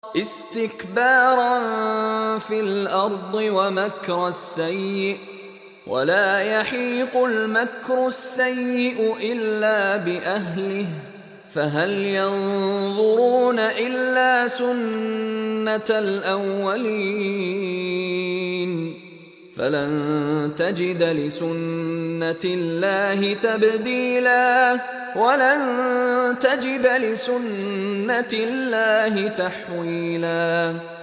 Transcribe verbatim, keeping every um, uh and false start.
استكبارا في الأرض ومكر السيء ولا يحيق المكر السيء إلا بأهله فهل ينظرون إلا سنة الأولين فلن تجد لسنة الله تبديلا ولن تجد لسنة الله تحويلا